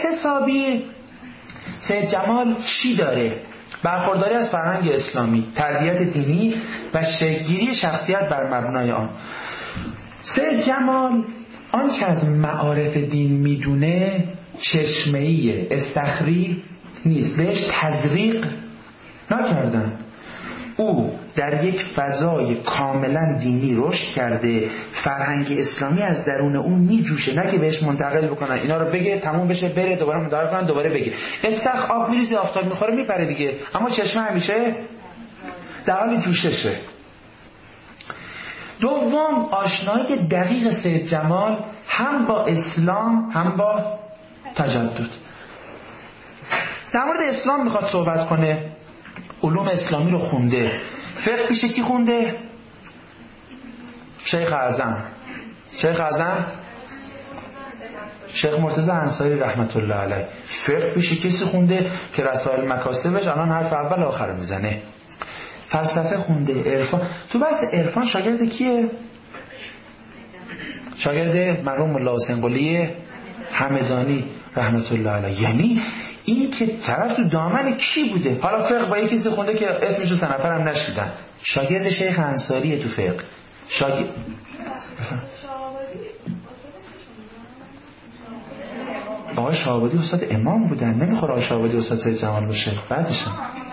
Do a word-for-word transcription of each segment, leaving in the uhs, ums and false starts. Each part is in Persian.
حسابی سید جمال چی داره؟ برخورداری از فرهنگ اسلامی، تربیت دینی و شکل‌گیری شخصیت بر مبنای آن. سید جمال آنچه از معارف دین میدونه چشمه‌ایه، استخری نیست، بهش تزریق نکردن. او در یک فضای کاملا دینی رشد کرده، فرهنگ اسلامی از درون اون میجوشه، نه که بهش منتقل بکنن اینا رو بگه تموم بشه بره دوباره منتقل کنن دوباره بگه. استخ آب میریزه آفتاب میخوره میپره دیگه، اما چشمه همیشه در حال جوششه. دوم، آشنایی دقیق سید جمال هم با اسلام هم با تجدد. در مورد اسلام میخواد صحبت کنه، علوم اسلامی رو خونده. فقه پیش کی خونده؟ شیخ اعظم. شیخ اعظم شیخ مرتضی انصاری رحمت الله علیه. فقه پیش کسی خونده که رسائل مکاسبش الان حرف اول آخر میزنه. فلسفه خونده، عرفان. تو بس عرفان شاگرد کیه؟ شاگرد مرحوم ملا حسین قلی همدانی رحمت الله علیه. یعنی این که طرف تو دامن کی بوده؟ حالا فقه با یکی کسی خونده که اسمشو سه نفرم نشیدن. شاگرد شیخ انصاریه تو فقه. شاگرد آقای شهابادی استاد امام بودن. نمیخوره آقای شهابادی استاد سید جمال باشه بعدشن.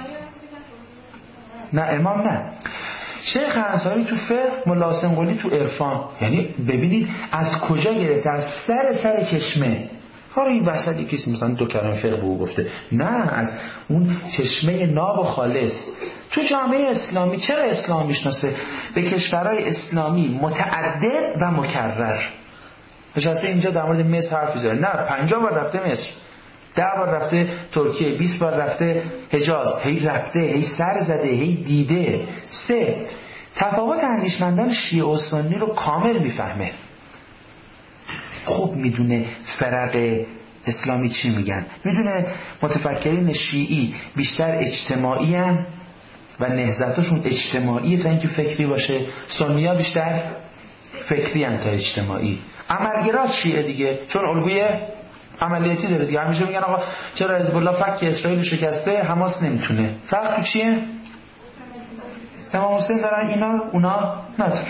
نه امام نه. شیخ انصاری تو فقه، ملا حسین قلی تو عرفان. یعنی ببینید از کجا گرفته، از سر سر چشمه. حالا این وسط کسی مثلا دو کلمه فقه به او گفته، نه، از اون چشمه ناب و خالص. تو جامعه اسلامی چرا اسلام میشناسه؟ به کشورهای اسلامی متعدد و مکرر. نشسته اینجا در مورد مصر حرف میزنه، نه پنجاه بار رفته مصر، ده بار رفته ترکیه، بیست بار رفته حجاز، هی رفته، هی سر زده، هی دیده. سه، تفاوت اندیشمندان شیعه و سنی رو کامل میفهمه. خوب میدونه فرق اسلامی چی میگن، میدونه متفکرین شیعی بیشتر اجتماعی هن و نهضتشون اجتماعی تا اینکه فکری باشه، سنی ها بیشتر فکری هن تا اجتماعی. عملگرا شیعه دیگه، چون الگوی عملیاتی داره دیگه. همیشه میگن آقا چرا حزب الله فک اسرائیل شکسته حماس نمیتونه. فرق تو چیه؟ امام حسین دارن اینا، اونا ندارن.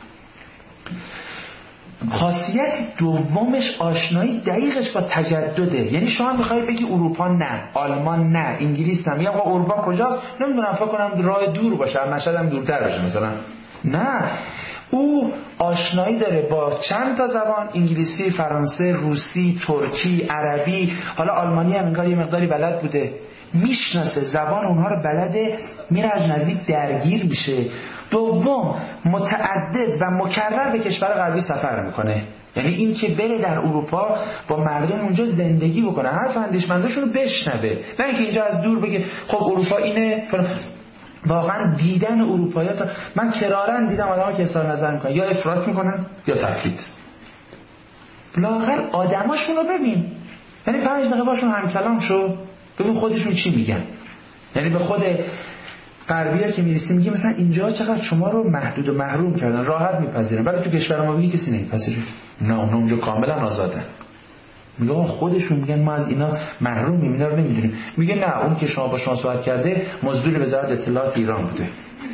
خاصیت دومش آشنایی دقیقش با تجدده. یعنی شما میخوای بگی اروپا نه، آلمان نه، انگلیس نه. میگم آقا اروپا کجاست؟ نمیدونم، فکر کنم راه دور باشه، مشهد هم دورتر باشه مثلا. نه، او آشنایی داره با چند تا زبان، انگلیسی، فرانسه، روسی، ترکی، عربی، حالا آلمانی هم انگار یه مقداری بلد بوده، میشناسه زبان اونها رو بلده، میره از نزدیک درگیر میشه. دوم، متعدد و مکرر به کشور غربی سفر میکنه. یعنی این که بره در اروپا با مردم اونجا زندگی بکنه، حرف اندیشمنداشون رو بشنوه، نه اینکه اینجا از دور بگه خب اروپا اینه. واقعا دیدن اروپایی تا من کرارن دیدم آدم‌ها که اظهار نظر میکنن، یا افراط میکنن یا تفریط. لااقل آدماشون رو ببین، یعنی پنج دقیقه باشون همکلام شو، ببین خودشون چی میگن. یعنی به خود غربی‌ها که میرسیم میگه مثلا اینجا چقدر شما رو محدود و محروم کردن، راحت میپذیرن، ولی تو کشور ما بگی کسی نمیپذیره. نه، اونجا کاملا آزادن. میگه خودشون میگن ما از اینا محرومیم، اینا رو نمیدونیم. میگه نه، اون که شما با شما صحبت کرده مزدور وزارت اطلاعات ایران بوده.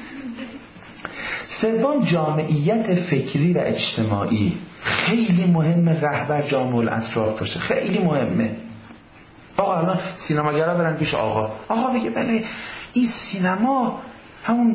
سوم، جامعیت فکری و اجتماعی. خیلی مهمه رهبر جامع الاطراف باشه، خیلی مهمه. آقا الان سینماگرا برن پیش آقا، آقا بگه بله این سینما همون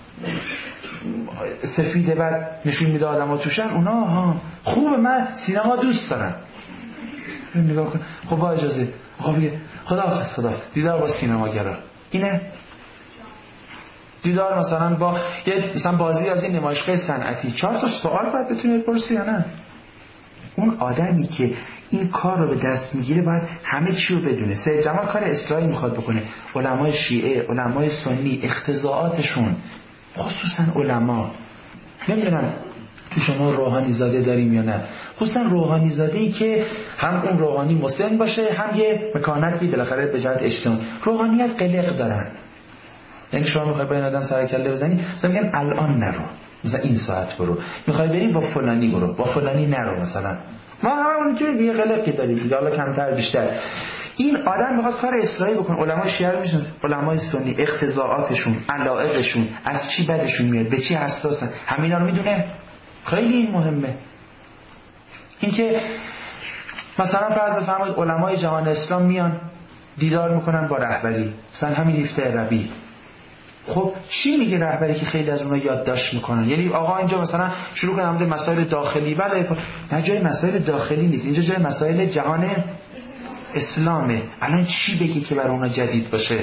سفیده بعد نشون میده آدم‌ها توشن، اونا ها خوبه، من سینما دوست دارم. نگاه کن، خب با اجازه آقا بگه خداحافظ، خدا دیدار با سینماگرا. اینه دیدار مثلا با یه مثلا بازی از این نمایشگاه صنعتی، چهار تا سوال باید بتونی بپرسی یا نه؟ اون آدمی که این کار رو به دست میگیره باید همه چی رو بدونه. سید جمال کار اصلاحی میخواد بکنه. علمای شیعه، علمای سنی، اختزاعاتشون، خصوصا علما، نمیدونم تو شما روحانی زاده داریم یا نه، خصوصا روحانی زاده‌ای که هم اون روحانی مسن باشه، هم یه مکانتی بالاخره به جهت اجتماعی. روحانیت قلق دارن. یعنی شما میخوای با این آدم سر کله بزنی، مثلا میگن الان نرو، مثلا این ساعت برو، میخوای بری با فلانی برو، با فلانی نرو مثلا. ما همه اونجوری یه قلقی داریم دیگه، حالا کمتر بیشتر. این آدم میخواد کار اصلاحی بکنه. علمای شیعه میشن، علمای سنی، اقتضاعاتشون، علایقشون، از چی بدشون میاد، به چی حساسن، همینا رو میدونه. خیلی این مهمه. اینکه مثلا فرض بفرمایید علمای جهان اسلام میان دیدار میکنن با رهبری، مثلا همین هفته ربیع. خب چی میگه رهبری که خیلی از اونها یادداشت میکنن؟ یعنی آقا اینجا مثلا شروع کنه همون مسائل داخلی، بله نه جای مسائل داخلی نیست، اینجا جای مسائل جهان اسلامه. الان چی بگی که برای اونها جدید باشه؟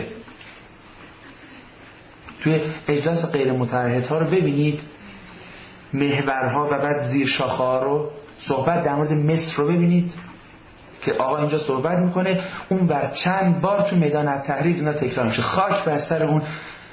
توی اجلاس غیر متعهدها رو ببینید، محورها و بعد زیر شاخه‌ها رو، صحبت در مورد مصر رو ببینید که آقا اینجا صحبت میکنه، اون بر چند بار تو میدان التحریر اینا تکرار میشه. خاک بر سر اون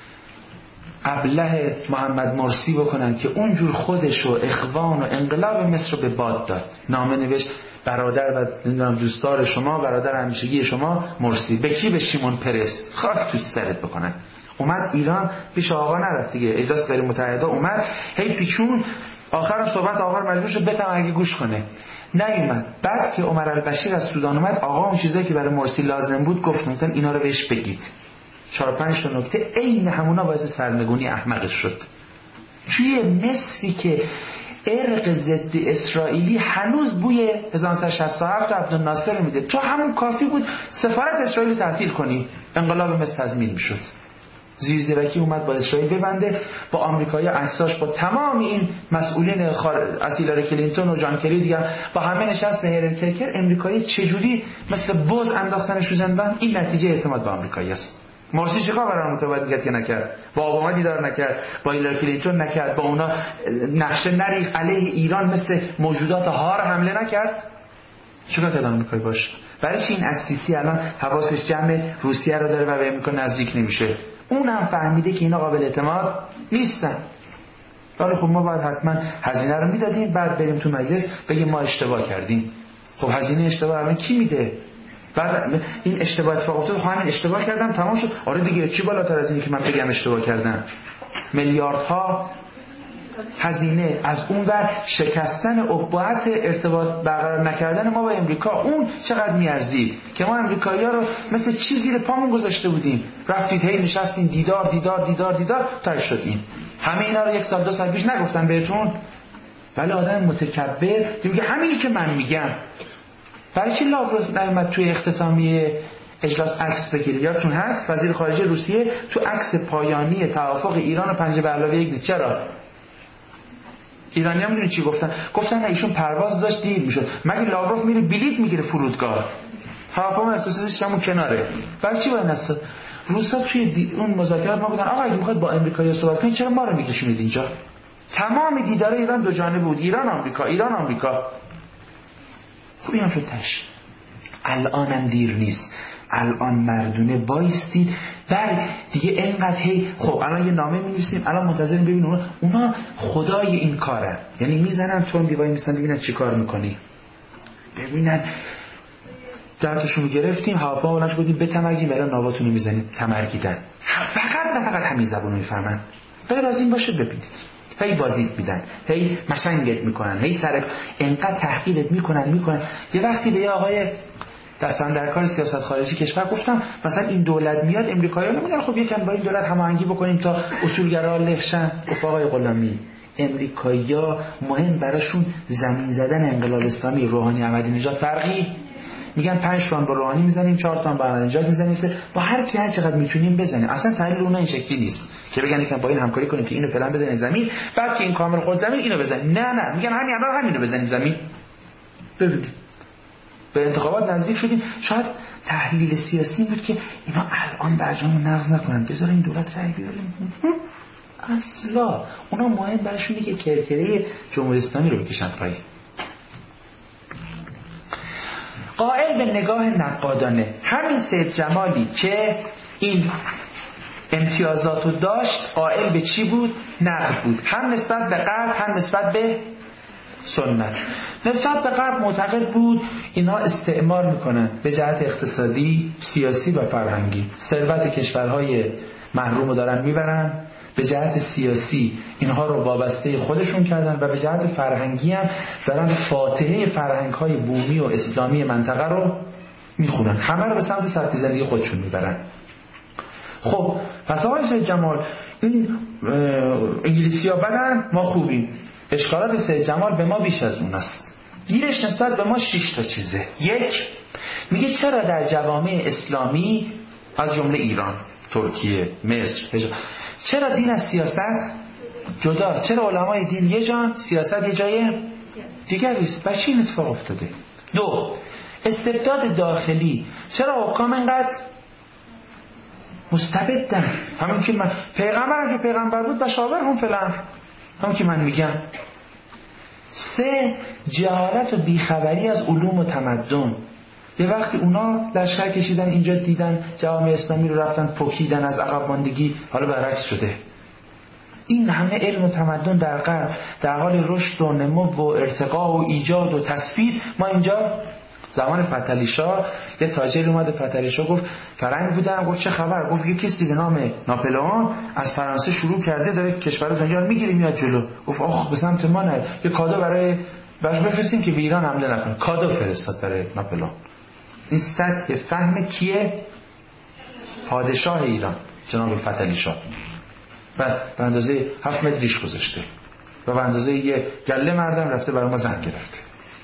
ابله محمد مرسی بکنن که اونجور خودش و اخوان و انقلاب مصر رو به باد داد. نامه نوشت برادر و نمیدونم دوستدار شما، برادر همیشگی شما مرسی. به کی؟ به شیمون پرس. خاک تو سرت بکنن. اومد ایران، پیش آقا نرفت دیگه، اجلاس غیر متحدا اومد، هی پیچون، آخرم صحبت آقا رو مجبور شد بتمرگی گوش کنه، نیومد. بعد که عمر البشیر از سودان اومد، آقا اون چیزایی که برای مرسی لازم بود گفت مثلا اینا رو بهش بگید. چهار پنج تا نکته عین همونا باعث سرنگونی احمقش شد. توی مصری که ارق ضد اسرائیلی هنوز بوی هزار و نهصد و شصت و هفت عبدالناصر میده، تو همون کافی بود سفارت اسرائیل تعطیل کنی، انقلاب مصر تضمین میشد. زیرزیرکی اومد با اسرائیل ببنده، با آمریکایی عکساش، با تمام این مسئولین خار... از هیلاری کلینتون و جان کری دیگه، با همه نشست به هرل کرکر. امریکایی چجوری مثل بز انداختنش رو زندان؟ این نتیجه اعتماد به آمریکایی است. مرسی چیکار برای آمریکا باید میگه که نکرد؟ با اوباما دیدار نکرد، با هیلاری کلینتون نکرد، با اونا نقشه نریخ، علیه ایران مثل موجودات هار حمله نکرد. چیکار کرد آمریکایی باش؟ برای چی این السیسی الان حواسش جمع روسیه رو داره و به امریکا نزدیک نمیشه؟ اونم فهمیده که اینا قابل اعتماد نیستن. ولی خب ما باید حتما هزینه رو میدادیم، بعد بریم تو مجلس بگیم ما اشتباه کردیم. خب هزینه اشتباه الان کی میده؟ بعد این اشتباه اتفاق افتاد، خب همین اشتباه کردم تمام شد. آره دیگه، چی بالاتر از اینه که من بگم اشتباه کردم؟ میلیاردها هزینه، از اون ور شکستن ابعاد ارتباط برقرار نکردن ما با امریکا، اون چقدر میارزید که ما امریکایی‌ها رو مثل چیز زیر پامون گذاشته بودیم، رفتید هی نشستین دیدار دیدار دیدار دیدار تا شدین. همه اینا رو یک سال دو سال پیش نگفتم بهتون؟ ولی آدم متکبر میگه همینی که من میگم. برای چی لاوروف نیامد توی اختتامیه اجلاس عکس بگیره؟ یادتون هست وزیر خارجه روسیه تو عکس پایانی توافق ایران و پنجه به علاوه یک نیست. چرا؟ ایرانی‌ها میدونی چی گفتن؟ گفتن نه ایشون پرواز داشت دیر میشد. مگه لاوروف میره بلیط میگیره فرودگاه؟ هواپیما اختصاصیش همون کناره. برای چی باید نستاد؟ روسا توی دی... اون مذاکرات ما گفتن آقا اگه میخواید با امریکایی صحبت کنید چرا ما رو میکشونید اینجا؟ تمام دیدار ایران دو جانبه بود، ایران آمریکا، ایران آمریکا. خب اینم شد تش. الانم دیر نیست. الان مردونه بایستید. بله دیگه اینقدر هی خب الان یه نامه می‌نویسیم، الان منتظریم ببینیم اونا اونا خدای این کارن، یعنی میزنن تون دیوای میستن ببینن چی کار میکنی، ببینن دردشون رو گرفتیم هواپیما ولش بودیم بتمرگیم، الان ناواتون رو میزنید تمرگیدن. فقط نه فقط همین زبونو میفهمن. غیر از این باشه ببینید هی بازیت میدن، هی مشنگت میکنن، هی سر اینقدر تحقیرت میکنن میکنن. یه وقتی به یه آقای دستان در کار سیاست خارجی کشور گفتم مثلا این دولت میاد، امریکایی‌ها میگن خب یکم با این دولت هماهنگی بکنیم تا اصولگرا لفشن. گفت آقای غلامی امریکایی‌ها مهم براشون زمین زدن انقلاب اسلامی، روحانی احمدی نژاد فرقی میگن پنج تا با روحانی میزنیم، چهار تا با احمدی نژاد میزنیم، با هر کی هر چقدر میتونیم بزنیم. اصلا تحلیل اونها این شکلی نیست که بگن یکم با این همکاری کنیم که اینو فعلا بزنیم زمین، بعد که این کامل خود زمین اینو بزنیم. نه نه میگن همین الان همینو بزنیم زمین. ببینید به انتخابات نزدیک شدیم، شاید تحلیل سیاسی بود که اینا الان برجامو نقض نکنن، بذار این دولت رأی بیاریم. اصلا اونا مهم براشونه که کرکره جمهوری اسلامی رو بکشن پایین. قائل به نگاه نقادانه. همین سید جمالی که این امتیازاتو داشت قائل به چی بود؟ نقد بود، هم نسبت به غرب هم نسبت به سنت. نسبت به غرب معتقد بود اینا استعمار میکنن به جهت اقتصادی، سیاسی و فرهنگی، ثروت کشورهای محروم رو دارن میبرن، به جهت سیاسی اینها رو وابسته خودشون کردن و به جهت فرهنگی هم دارن فاتحه فرهنگ‌های بومی و اسلامی منطقه رو میخونن، همه رو به سمت سبک زندگی خودشون میبرن. خب پس آقای سید جمال این انگلیسی ها بدن، ما خوبیم. اشکالات سید جمال به ما بیش از اون است. گیرش نسبت به ما شش تا چیزه. یک، میگه چرا در جوامع اسلامی از جمله ایران، ترکیه، مصر، چرا دین از سیاست جداست؟ چرا علمای دین یه جا، سیاست یه جای دیگر است؟ بچه این اتفاق افتاده. دو، استبداد داخلی. چرا حکام اینقدر مستبدن؟ همون که من پیغمبرم که پیغمبر بود بشاور هم فلان، همون که من میگم. سه، جهالت و بیخبری از علوم و تمدن. یه وقتی اونا لشکر کشیدن اینجا دیدن جوامع اسلامی رو رفتن پکیدن از عقب ماندگی، حالا برعکس شده. این همه علم و تمدن در غرب در حال رشد و نمو و ارتقا و ایجاد و تثبیت، ما اینجا زمان فتحعلی شاه یه تاجر اومد فتحعلی شاه گفت فرنگ بودم، گفت چه خبر؟ گفت یه کسی به نام ناپلئون از فرانسه شروع کرده داره کشور دنیا رو میگیره میاد جلو. گفت آخ به سمت ما نه، یه کادو برای براش بفرستیم که به ایران حمله نکنه. کادو فرستاد برای ناپلئون. این سطح فهم کیه؟ پادشاه ایران جناب فتحعلی شاه. و به اندازه هفت متر ریش گذاشته و به اندازه یه گله مردم رفته برای ما زن گرفته.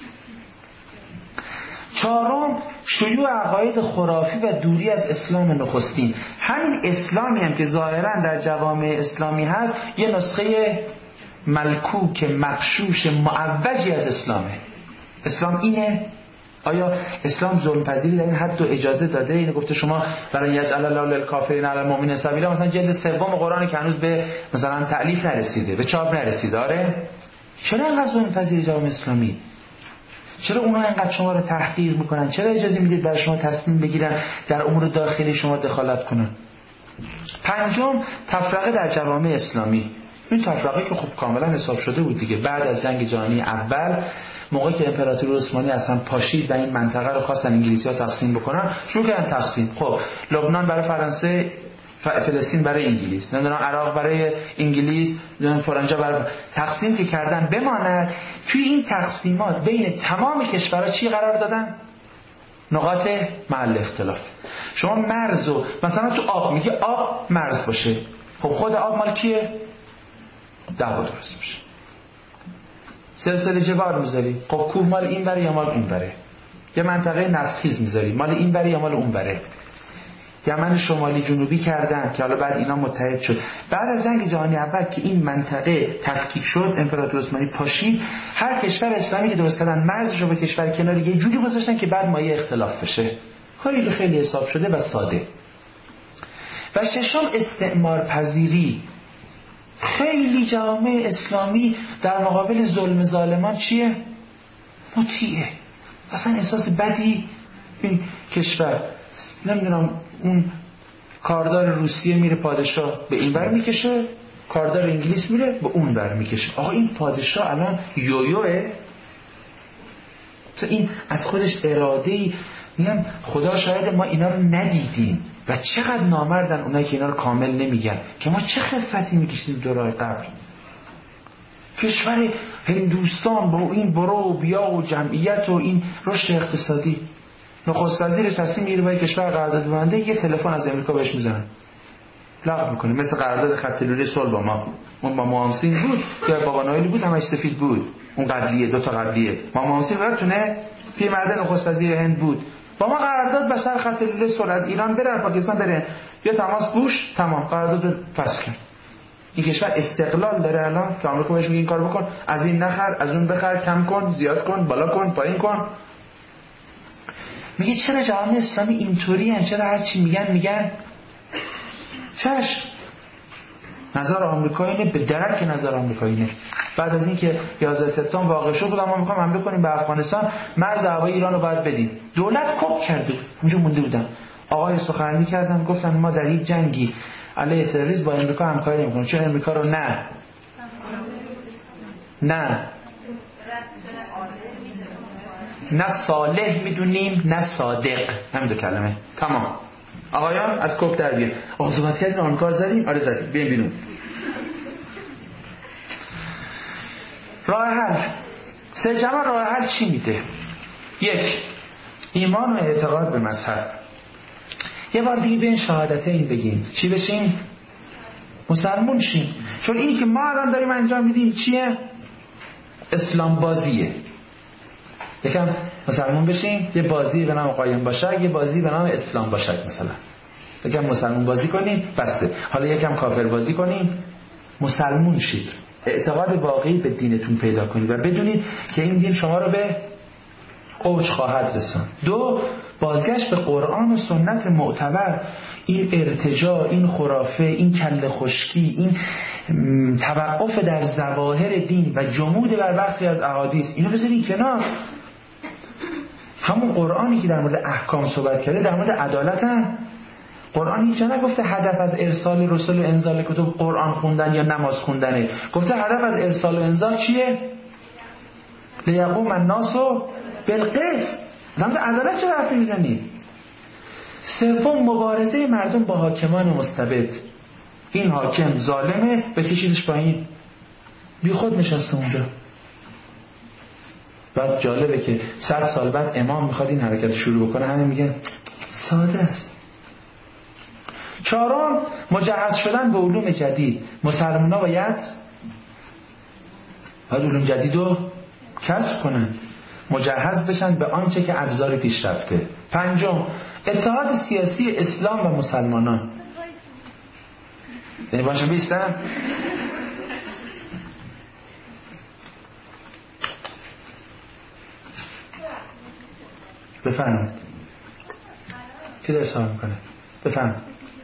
چهارم، شیوع عقاید خرافی و دوری از اسلام نخستین. همین اسلامی هم که ظاهرا در جوامع اسلامی هست یه نسخه ملکوک مغشوش معوجی از اسلامه. اسلام اینه؟ آیا اسلام ظلم پذیری در این حد و اجازه داده؟ اینو گفته شما برای یجعل الله للکافرین علی المؤمنین سبیلا، مثلا جلد سوم قرآن که هنوز به مثلا تألیف نرسیده، به چاپ نرسیده. آره چرا اینقدر ظلم پذیری جوامع اسلامی؟ چرا اونا اینقدر شما رو تحقیر میکنن؟ چرا اجازه میدید برای شما تصمیم بگیرن در امور داخلی شما دخالت کنن؟ پنجم، تفرقه در جوامع اسلامی. این تفرقه که خب کاملا حساب شده بود دیگه. بعد از جنگ جهانی اول موقعی که امپراتوری عثمانی اصلا پاشید و این منطقه رو خواستن انگلیسی‌ها تقسیم بکنن، شروع کردن تقسیم. خب لبنان برای فرانسه، فلسطین برای انگلیس، نمیدونم عراق برای انگلیس، نمیدونم فرنجا برای تقسیم که کردن. بماند توی این تقسیمات بین تمام کشورها چی قرار دادن؟ نقاط محل اختلاف. شما مرز و مثلا تو آب میگه آب مرز باشه، خب خود آب مال کیه؟ دعوا درست میشه. سلسله جبال میذاری، خب کوه مال این بره یا مال اون بره. یه منطقه نفتخیز میذاری، مال این بره یا مال اون بره. یمن شمالی جنوبی کردن که حالا بعد اینا متحد شد. بعد از جنگ جهانی اول که این منطقه تفکیک شد، امپراتوری عثمانی پاشید، هر کشور اسلامی که درست کردن مرزش رو به کشور کناری یه جوری گذاشتن که بعد مایه اختلاف بشه. خیلی خیلی حساب شده و ساده. و ششم، استعمار پذیری. خیلی جوامع اسلامی در مقابل ظلم ظالمان چیه؟ مطیعه. اصلا احساس بدی این کشور، نمیدونم اون کاردار روسیه میره پادشاه به این بر میکشه، کاردار انگلیس میره به اون بر میکشه. آقا این پادشاه الان یویوه؟ تو این از خودش اراده‌ای. میگم خدا شاید ما اینا رو ندیدیم و چقدر نامردن اونایی که اینا رو کامل نمیگن که ما چه خفتی میکشیم دورای قبل. کشور هندوستان با این برو و بیا و جمعیت و این رشد اقتصادی، نخست وزیر تصمیم میگیره با کشور قرارداد ببنده، یه تلفن از امریکا بهش میزنن لغو میکنه. مثل قرارداد خط لوله صلح با ما، اون با موامسین بود یا بابا نایلی بود، همش سفید بود، اون قبلیه، دو تا قبلیه. ما موامسین براتونه پیرمرد نخست وزیر هند بود، با ما قرارداد به سر خط لوله صلح از ایران بره پاکستان بره، یا تماس بوش، تمام قرارداد فسخ کرد. این کشور استقلال داره الان که آمریکا بهش میگه این کارو بکن، از این نخر، از اون بخر، کم کن، زیاد کن، بالا کن، پایین کن. میگه چرا جوامع اسلامی اینطوری هن؟ چرا هر چی میگن میگن چشم؟ نظر آمریکایی نه، به درک نظر آمریکایی نه. بعد از اینکه یازده سپتامبر واقع شد بودم ما میخوام حمله کنیم به افغانستان، مرز هوایی ایران رو باید بدیم. دولت کپ کرده بود، اونجا مونده بودن. آقای سخنرانی کردن گفتن ما در یک جنگی علیه تروریسم با امریکا همکاری نمی‌کنیم. چون امریکا رو نه نه نه صالح میدونیم نه صادق، همین دو کلمه. تمام. آقایان از کوپ در بیان. آزمات کردین آنکار زدیم؟ آره زدیم. بیاین بیرون. راه حل سه جمع راه حل چی میده؟ یک، ایمان و اعتقاد به مذهب. یه بار دیگه به این شهادته این بگیم چی بشیم؟ مسلمون شیم. چون اینی که ما الان داریم انجام میدیم چیه؟ اسلام بازیه. یکم مسلمون بشیم، یه بازی به نام قایم باشد، یه بازی به نام اسلام باشد. مثلا یکم مسلمون بازی کنیم بسه، حالا یکم کافر بازی کنیم. مسلمون شید، اعتقاد واقعی به دینتون پیدا کنید و بدونید که این دین شما رو به اوج خواهد رساند. دو، بازگشت به قرآن و سنت معتبر. این ارتجاع، این خرافه، این کله خشکی، این توقف در ظواهر دین و جمود بر برخی از احادیث، اینو بذارین کنار. همون قرآنی که در مورد احکام صحبت کرده در مورد عدالت هم قرآن هیچ جا نگفته هدف از ارسال رسول و انزال کتب قرآن خوندن یا نماز خوندنه. گفته هدف از ارسال و انزال چیه؟ لیقوم الناس بالقسط. در مورد عدالت چه حرفی میزنید؟ سوم، مبارزه مردم با حاکمان مستبد. این حاکم ظالمه، بکشیدش پایین. بی خود نشسته اونجا. بعد جالبه که صد سال بعد امام میخواد این حرکت شروع بکنه، همه میگن ساده است. چهارم، مجهز شدن به علوم جدید. مسلمان‌ها باید باید علوم جدید رو کسب کنن، مجهز بشن به آنچه که ابزار پیشرفته. پنجم، اتحاد سیاسی اسلام و مسلمانان. یعنی باشه بیستم بفهم کی در سوال میکنه؟ بفهم.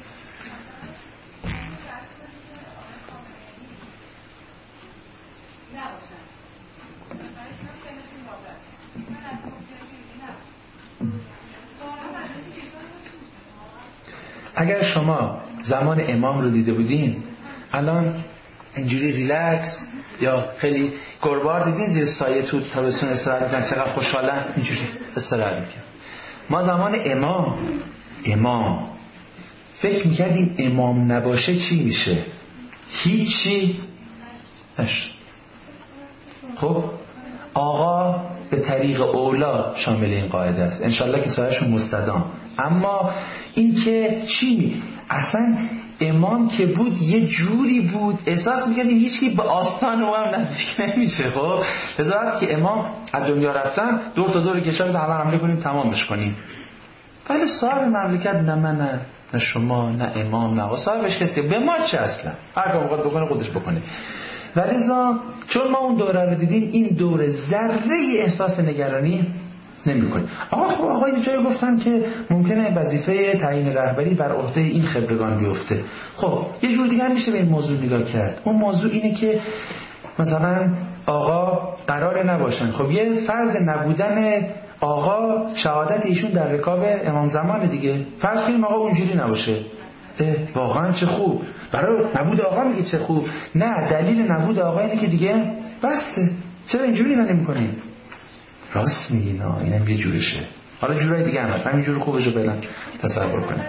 اگر شما زمان امام رو دیده بودین، الان اینجوری ریلکس یا خیلی گربار دیدین زیر سایه تو تابستون استراحت میکنن، چقدر خوشحالن، اینجوری استراحت میکنن. ما زمان امام امام فکر میکردیم امام نباشه چی میشه؟ هیچی نشد. خب آقا به طریق اولا شامل این قاعده است، انشالله که سایه‌شون مستدام. اما این که چی؟ اصلا امام که بود یه جوری بود احساس میکردیم هیچکی به آستان او هم نزدیک نمیشه. خب لذا که امام از دنیا رفتن دور تا دور کشور همه حمله کنیم تمامش کنیم. ولی صاحب مملکت نه من نه, نه شما نه امام نه صاحبش کسی، به ما چه اصلا؟ هر کاری میخواد بکنه خودش بکنه. ولذا چون ما اون دوره رو دیدیم این دوره ذره احساس نگرانی نمی‌کنه. آقا خب آقا یه جایی گفتن که ممکنه وظیفه تعیین رهبری بر عهده این خبرگان بیفته. خب یه جور دیگه هم میشه به این موضوع نگاه کرد. اون موضوع اینه که مثلا آقا قراره نباشن. خب یه فرض نبودن آقا شهادت ایشون در رکاب امام زمان دیگه. فرض کنیم آقا اونجوری نباشه. واقعا چه خوب. برای نبود آقا میگه چه خوب. نه، دلیل نبود آقا اینه که دیگه بسه. چرا اینجوری نمی‌کنین؟ راست میگی، نه اینم یه جورشه. حالا جورای دیگه هم هست، همین جور خوبش رو بلن تصور کنیم.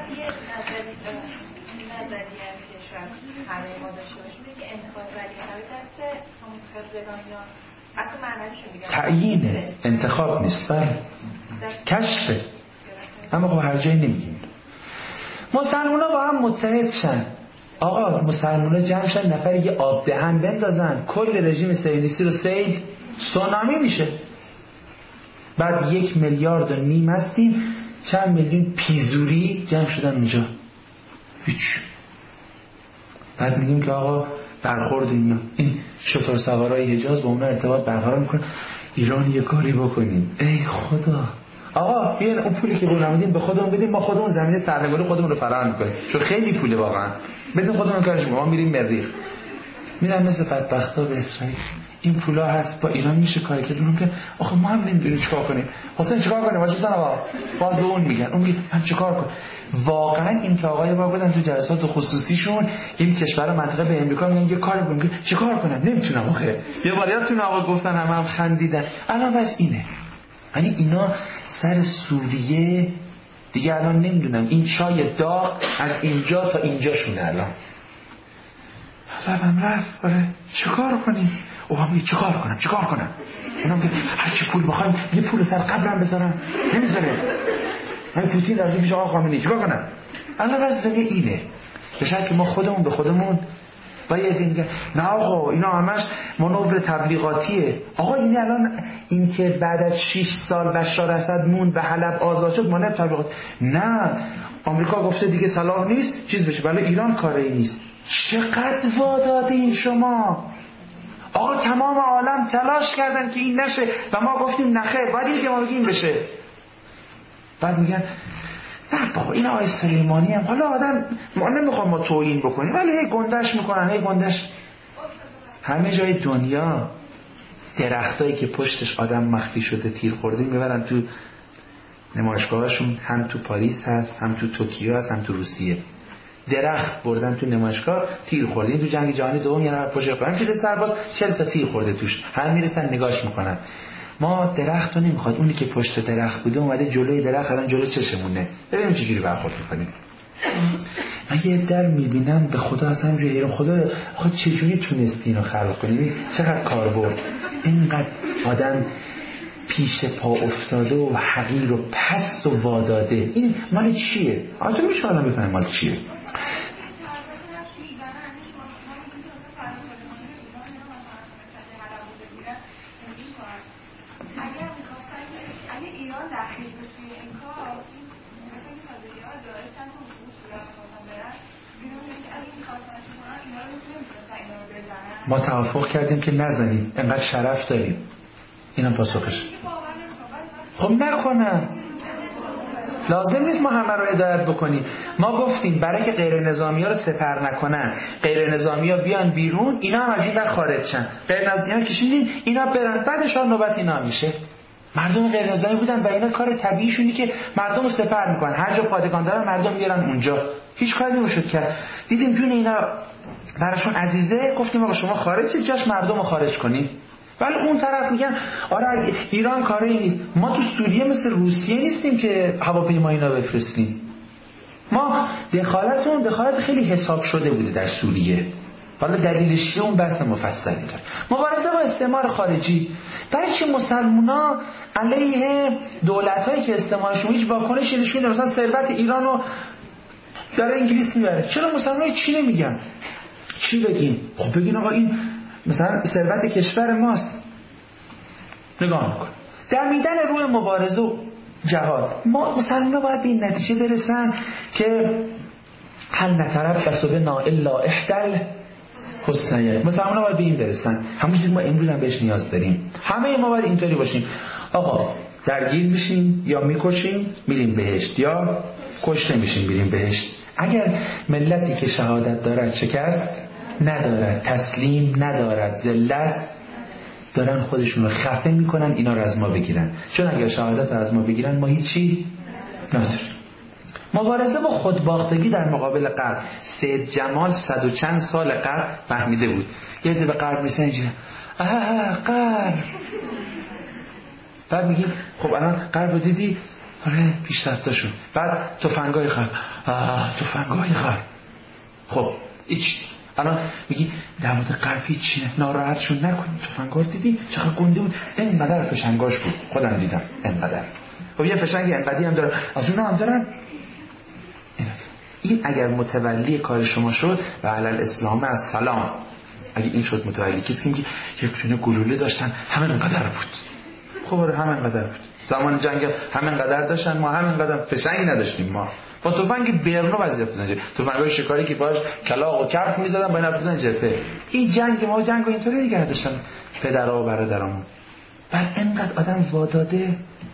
تعیینه، انتخاب نیست، بله کشفه. اما خب هر جایی نمیگیم. مسلمونا با هم متحد شن. آقا مسلمونا جمع شن، نفر یه آب دهن بندازن، کل رژیم صهیونیستی رو سیل سونامی میشه. بعد یک میلیارد و نیم هستیم، چند میلیون پیزوری جمع شدن اونجا. هیچ. بعد میگیم که آقا برخورد اینا این شطور سوارای حجاز با اونا ارتباط برقرار میکنن، ایران یه کاری بکنیم. ای خدا آقا بیاین اون پولی که بونمدیم به خودمون بدیم، ما خودمون زمین سرنگونی خودمون رو فراهم میکنیم، چون خیلی پوله واقعا. بدون خودمون کارش ما میریم مریخ، میرن مثل بدبختا به اسرائیل. این پولا هست با ایران میشه کاری که دونم که آخه ما هم نمیدونیم چیکار کنیم. حسین چیکار کنیم؟ واجب زن آقا باز به اون میگن، اون میگه من چیکار کنم؟ واقعا این که آقای با گفتن تو جلسات خصوصیشون این کشور منطقه به امریکا میگن یه کاری کنیم، چیکار کنم نمیتونم. آخه یه بار یادتونه آقا گفتن همه هم خندیدن. الان بس اینه، یعنی اینا سر سوریه دیگه الان نمیدونم این چای داغ از اینجا تا اینجا شونه. الان لبم رفت. آره چیکار کنیم؟ او هم میگه چیکار کنم چیکار کنم؟ اونا میگه هر چی پول بخوایم یه پول سر قبرم بذارم. نمیذاره. من پوتین رفته پیش آقا خامنه‌ای چیکار کنم؟ الان وضع دنیا اینه. به شکلی که ما خودمون به خودمون باید این نه آقا اینا همش مانور تبلیغاتیه. آقا این الان این که بعد از شش سال بشار اسد موند به حلب آزاد شد مانور تبلیغات. نه آمریکا گفته دیگه صلاح نیست چیز بشه، ولی ایران کاری نیست. چقدر وادادین شما؟ آقا تمام عالم تلاش کردن که این نشه و ما گفتیم نخیر باید این که ما بگیم بشه. بعد میگن نه بابا این آقای سلیمانی هم حالا آدم ما نمیخوام ما توهین بکنیم ولی هی گندش میکنن هی گندش. همه جای دنیا درختایی که پشتش آدم مخفی شده تیر خورده میبرن تو نمایشگاهاشون، هم تو پاریس هست هم تو توکیو هست هم تو روسیه. درخت بردن تو نمایشگاه تیر خورده. این تو جنگ جهانی دوم یه نفر پشت قرن پیل سرباز چهل تا تیر خورده توش، هم میرسن نگاش میکنن. ما درخت رو نمیخواد، اونی که پشت درخت بوده اومده جلوی درخت الان جلوی چشمونه. ببینیم چه جوری برخورد میکنیم. من یه در میبینم به خدا از هم جوری خدا خود چه جوری تونستی اینو خلق کنی؟ چقدر کار برد. اینقدر آدم پیش پا افتاده و حقیر و پست و واداده. این مال چیه؟ آدم میشه آدم بفهمه مال چیه؟ ما توافق کردیم که نزنیم، انقدر شرف داریم. اینم پاسخش. خب نکنم، لازم نیست ما همه رو هدایت بکنیم. ما گفتیم برای که غیر نظامی ها رو سپر نکنن، غیر نظامی ها بیان بیرون، اینا هم از این بر خارج شن. غیر نظامی ها کشیدیم اینا برن، بعدش ها نوبت اینا میشه. مردم غیر نظامی بودن و اینا کار طبیعیشونی که مردم رو سپر میکنن. هر جا پادگان دارن مردم میرن اونجا، هیچ کاری نمیشد کرد. دیدیم جون اینا براشون عزیزه، گفتیم آقا شما خارج شید، جاش مردم رو خارج کنید. ولی اون طرف میگن آره ایران کاری نیست. ما تو سوریه مثل روسیه نیستیم که هواپیما اینا بفرستیم. ما دخالتمون دخالت خیلی حساب شده بوده در سوریه. حالا دلیلش چیه اون بحث مفصلی داره. مبارزه با استعمار خارجی. برای چی مسلمونا علیه دولت‌هایی که استعمارشون هیچ واکنشی نشون نمیدن؟ مثلا ثروت ایرانو داره انگلیس میبره، چرا مسلمان‌ها چی نمیگن؟ چی بگیم؟ خب بگین آقا این مثلا ثروت کشور ماست. نگاه کن در میدان روی مبارزه و جهاد ما مسلمان‌ها باید به این نتیجه برسن که هل نتربص بنا الا احدى الحسنیین. مسلمان‌ها باید به این برسن. همون چیزی ما امروز هم بهش نیاز داریم. همه ما باید اینطوری باشیم. آقا درگیر میشیم یا میکشیم میریم بهشت، یا کشته میشیم میریم بهشت. اگر ملتی که شهادت دارد شکست ندارد، تسلیم ندارد، ذلت دارن خودشون رو خفه میکنن اینا رو از ما بگیرن. چون اگر شهادت رو از ما بگیرن ما هیچی نداریم. مبارزه با خودباختگی در مقابل غرب. سید جمال صد و چند سال قبل فهمیده بود. یه عده به غرب میسن اینجوری آه غرب. بعد میگی خب الان غرب رو دیدی؟ آره پیشرفتاشون. بعد تفنگای غرب، آه تفنگای غرب. خب هیچ. الان میگی در مورد غرب هیچی ناراحتشون نکنی، تفنگا رو دیدی چقدر گنده بود، اینقدر فشنگاش بود، خودم دیدم اینقدر. خب یه فشنگی اینقدی هم دارن، از اونها هم دارن. این اگر متولی کار شما شد و علی الاسلام از سلام، اگه این شد متولی، کسی که میگه یک تونه گلوله داشتن همین قدر بود. خب آره همین قدر بود. زمان جنگ همین قدر داشتن، ما همین قدر فشنگی نداشتیم. ما با تفنگ برنو وظیفه داشتن، تفنگای شکاری که باش کلاغ و کبک میزدن با نفتن جبهه. این جنگ ما جنگ اینطوری دیگه داشتن پدرها و برادرامون. بعد اینقدر آدم واداده.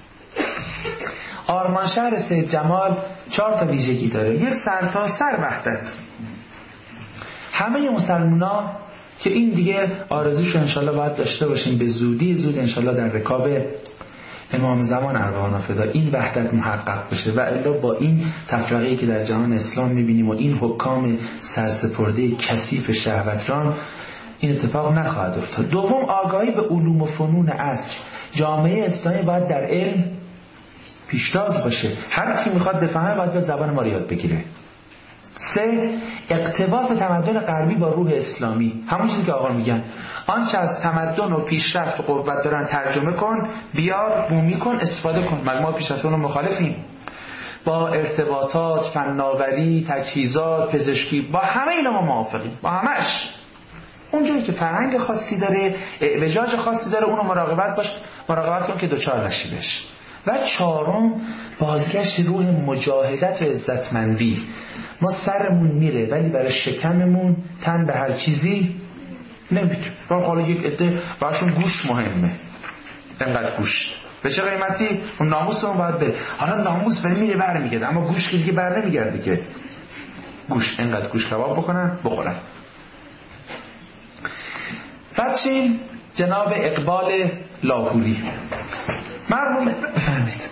آرمانشهر سید جمال چهار تا ویژگی داره. یک سر تا سر وحدت. همه مسلمونا که این دیگه آرزوشو انشالله باید داشته باشیم به زودی زود انشالله در رکاب امام زمان ارواحنا فدا این وحدت محقق بشه، و الا با این تفرقه‌ای که در جهان اسلام میبینیم و این حکام سرسپرده کثیف شهوتران این اتفاق نخواهد افتاد. دوم آگاهی به علوم و فنون عصر. جامعه اسلامی باید در علم پیشتاز باشه. هر کی میخواد بفهمه باید به زبان ما رو یاد بگیره. سه، اقتباس تمدن غربی با روح اسلامی، همون چیزی که آقا میگن آنچه از تمدن و پیشرفت و قوت دارن ترجمه کن، بیار بومی کن، استفاده کن. مگه ما پیشرفتون رو مخالفیم؟ با ارتباطات، فناوری، تجهیزات، پزشکی، با همه اینا ما موافقیم، با همش. اونجایی که فرهنگ خاصی داره، اعوجاج خاصی داره، اونو مراقبت باش، مراقبت کن که دوچار نشی بهش. و چهارم، بازگشت روح مجاهدت و عزتمندی. ما سرمون میره ولی برای شکممون تن به هر چیزی نمیتونه. حالا یک عده براشون گوش مهمه، اینقدر گوشت به چه قیمتی؟ اون ناموسمون باید بره. حالا ناموس بره میره بر میگرده، اما گوش که دیگه بر نمیگرده که. گوش اینقدر گوش کباب بکنن بخورن. بعد چین جناب اقبال لاهوری مرحوم بفرمید.